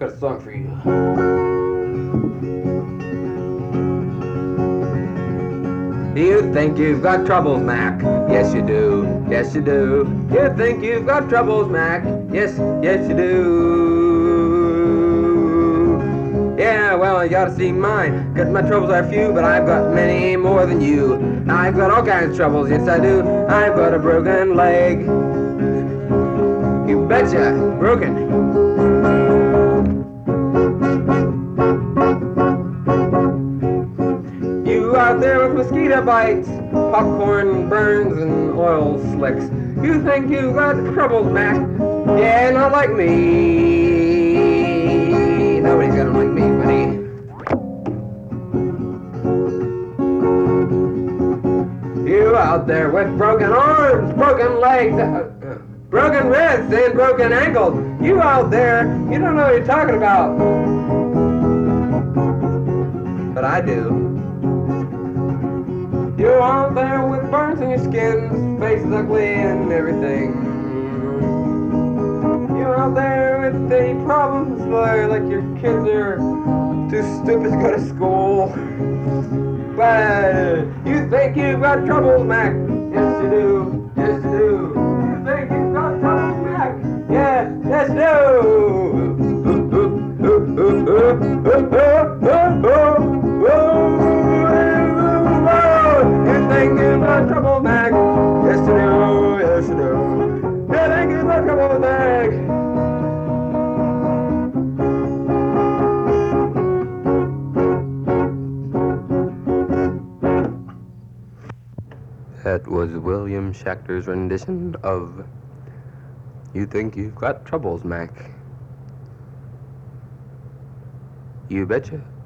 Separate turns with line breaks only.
got a song for you. You think you've got troubles, Mac? Yes, you do. Yes, you do. You think you've got troubles, Mac? Yes, yes, you do. Yeah, well, you gotta see mine. 'Cause my troubles are few, but I've got many more than you. I've got all kinds of troubles, yes, I do. I've got a broken leg. You betcha, broken. You out there with mosquito bites, popcorn burns, and oil slicks. You think you got troubles, Mac? Yeah, not like me. Nobody's gonna like me, buddy. You out there with broken arms, broken legs, broken wrists, and broken ankles. You out there, you don't know what you're talking about. But I do. You out there with burns in your skin, face ugly and everything. You out there with any problems, like your kids are too stupid to go to school. But you think you've got troubles, Mac? Yes, you do. Yes, you do. You think you've got troubles, Mac? Yeah, yes, you You think you've got trouble, Mac? Yes, you do. Yes, you do. You think you've got trouble, Mac? That was William Schachter's rendition of You Think You've Got Troubles, Mac. You betcha.